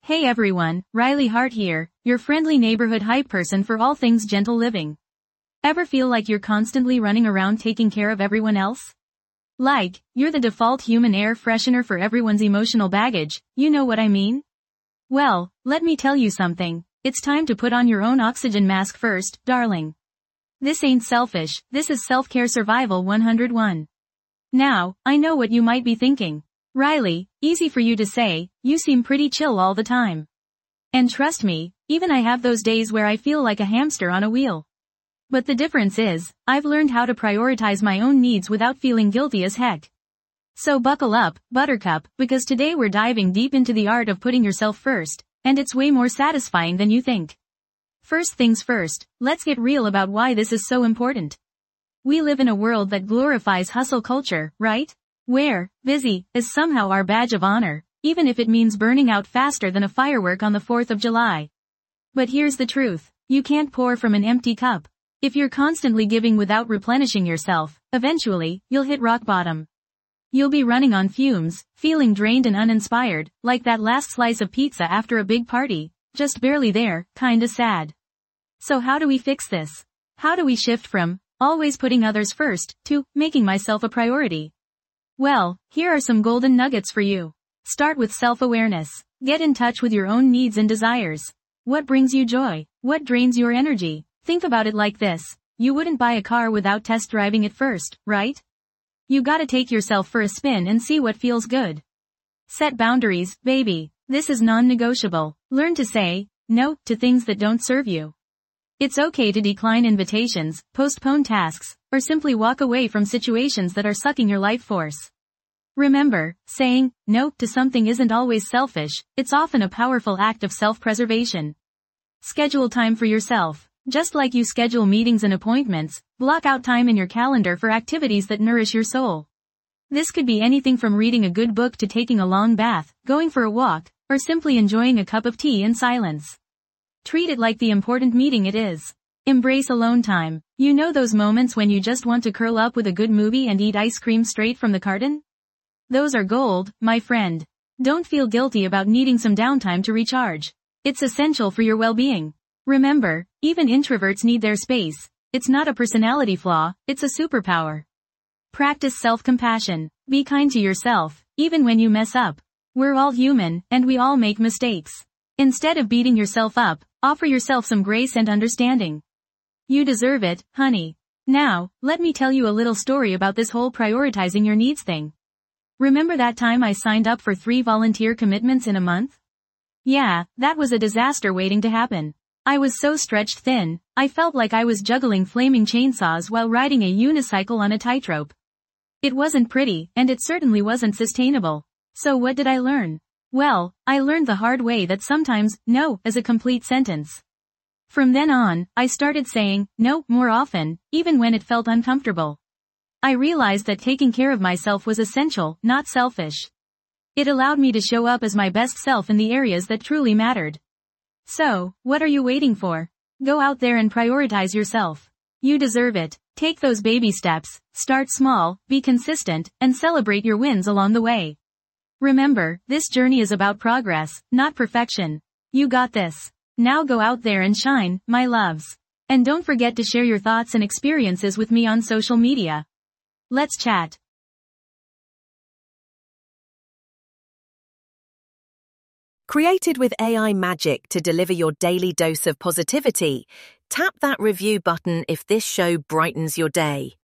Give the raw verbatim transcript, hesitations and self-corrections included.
Hey everyone, Riley Hart here, your friendly neighborhood hype person for all things gentle living. Ever feel like you're constantly running around taking care of everyone else? Like, you're the default human air freshener for everyone's emotional baggage, you know what I mean? Well, let me tell you something, it's time to put on your own oxygen mask first, darling. This ain't selfish, this is self-care survival one oh one. Now, I know what you might be thinking. Riley, easy for you to say, you seem pretty chill all the time. And trust me, even I have those days where I feel like a hamster on a wheel. But the difference is, I've learned how to prioritize my own needs without feeling guilty as heck. So buckle up, Buttercup, because today we're diving deep into the art of putting yourself first, and it's way more satisfying than you think. First things first, let's get real about why this is so important. We live in a world that glorifies hustle culture, right? Where, busy, is somehow our badge of honor, even if it means burning out faster than a firework on the fourth of July. But here's the truth, you can't pour from an empty cup. If you're constantly giving without replenishing yourself, eventually, you'll hit rock bottom. You'll be running on fumes, feeling drained and uninspired, like that last slice of pizza after a big party, just barely there, kinda sad. So how do we fix this? How do we shift from, always putting others first, to, making myself a priority? Well, here are some golden nuggets for you. Start with self-awareness. Get in touch with your own needs and desires. What brings you joy? What drains your energy? Think about it like this. You wouldn't buy a car without test driving it first, right? You gotta take yourself for a spin and see what feels good. Set boundaries, baby. This is non-negotiable. Learn to say no to things that don't serve you. It's okay to decline invitations, postpone tasks, or simply walk away from situations that are sucking your life force. Remember, saying no to something isn't always selfish, it's often a powerful act of self-preservation. Schedule time for yourself. Just like you schedule meetings and appointments, block out time in your calendar for activities that nourish your soul. This could be anything from reading a good book to taking a long bath, going for a walk, or simply enjoying a cup of tea in silence. Treat it like the important meeting it is. Embrace alone time. You know those moments when you just want to curl up with a good movie and eat ice cream straight from the carton? Those are gold, my friend. Don't feel guilty about needing some downtime to recharge. It's essential for your well-being. Remember, even introverts need their space. It's not a personality flaw, it's a superpower. Practice self-compassion. Be kind to yourself, even when you mess up. We're all human, and we all make mistakes. Instead of beating yourself up, offer yourself some grace and understanding. You deserve it, honey. Now, let me tell you a little story about this whole prioritizing your needs thing. Remember that time I signed up for three volunteer commitments in a month? Yeah, that was a disaster waiting to happen. I was so stretched thin, I felt like I was juggling flaming chainsaws while riding a unicycle on a tightrope. It wasn't pretty, and it certainly wasn't sustainable. So what did I learn? Well, I learned the hard way that sometimes, no, is a complete sentence. From then on, I started saying, no, more often, even when it felt uncomfortable. I realized that taking care of myself was essential, not selfish. It allowed me to show up as my best self in the areas that truly mattered. So, what are you waiting for? Go out there and prioritize yourself. You deserve it. Take those baby steps, start small, be consistent, and celebrate your wins along the way. Remember, this journey is about progress, not perfection. You got this. Now go out there and shine, my loves. And don't forget to share your thoughts and experiences with me on social media. Let's chat. Created with A I magic to deliver your daily dose of positivity, tap that review button if this show brightens your day.